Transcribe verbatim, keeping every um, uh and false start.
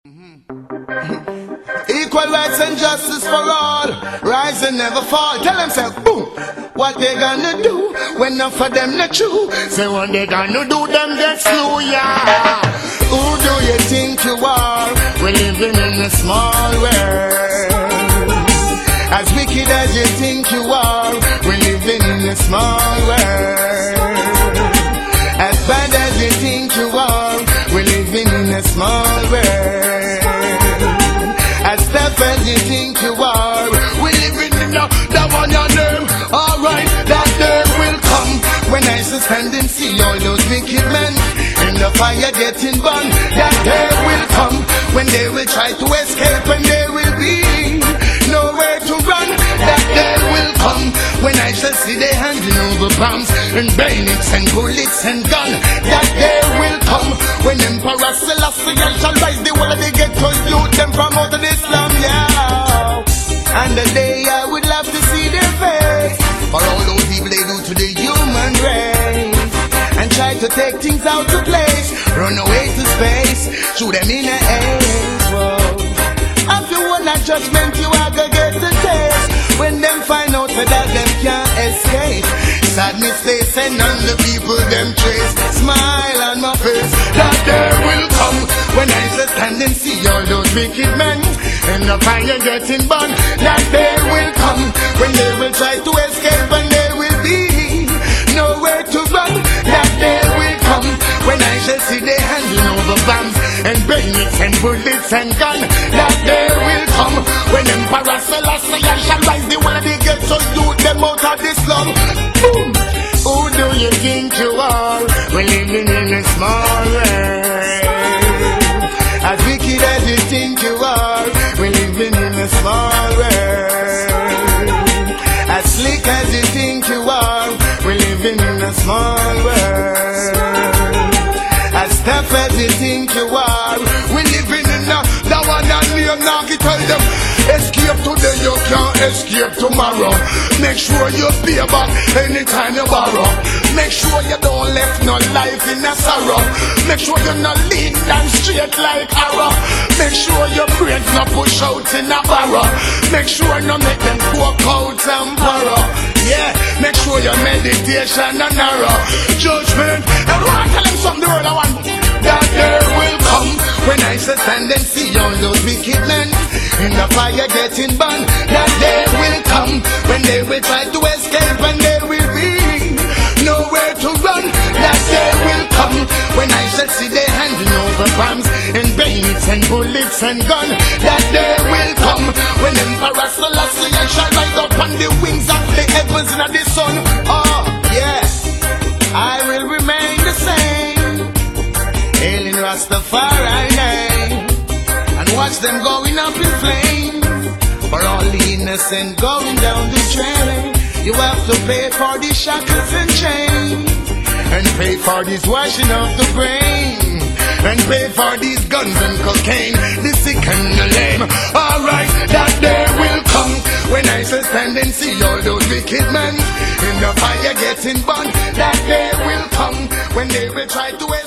Equal rights and justice for all, rise and never fall. Tell them, say, boom, what they gonna do when enough of them not true? Say what they gonna do, them get slew, yeah. Who do you think you are? We're living in a small world. As wicked as you think you are, we're living in a small world. As bad as you think you are, we're living in a small world. As tough as you think you are, we're living in the, the one your name. Alright, that day will come when I shall stand and see all those wicked men in the fire getting burned. That day will come when they will try to escape and there will be nowhere to run. That day will come when I shall see they handing over bombs and bayonets and bullets and guns. That day will come when Emperor Selassie shall rise the wall of the ghetto, loot them from out of Islam, yeah. And the day I would love to see their face for all those evil they do to the human race, and try to take things out of place, run away to space, shoot them in the air. After one that judgment you are gonna get the taste when them find out that them can't escape. Sadness they send on the people them trace. Smile on my face. That day will come when I shall stand and see all those wicked men in the fire getting burned. That day will come when they will try to escape and there will be nowhere to run. That day will come when I shall see they handing over bombs and bayonets and bullets and guns. That day will come when Emperor Selassie shall rise the wall of the ghetto, loot them out of the slum. Boom! Who do you think you are? We're living in a small world. As wicked as you think you are, we're living in a small world. As slick as you think you are, we're living in a small world. As tough as you think you are, we're living in a, the one that name now can tell them, escape today, you can't escape tomorrow. Make sure you pay back anytime you borrow. Make sure you don't left no life in a sorrow. Make sure you're not lean down straight like arrow. Make sure your brains not push out in a barrow. Make sure no make them poke out and borrow. Yeah, make sure your meditation and narrow. Judgment, everyone tell them something the world I want. That day will come when I shall stand and see all those wicked men in the fire getting burned. That day will come when they will try to escape and there will be nowhere to run. That day will come when I shall see they handing over bombs and bayonets and bullets and guns. That day will come when Emperor Selassie shall rise up on the wings of the heavens and of the sun. Oh yeah, I will remain the same, hailing Rastafari name, and watch them going up in flames. For all the innocent going down the drain, you have to pay for these shackles and chains, and pay for this washing of the brain, and pay for these guns and cocaine, the sick and the lame. Alright, that day will come when I shall stand and see all those wicked men in the fire getting burned. That day will come when they will try to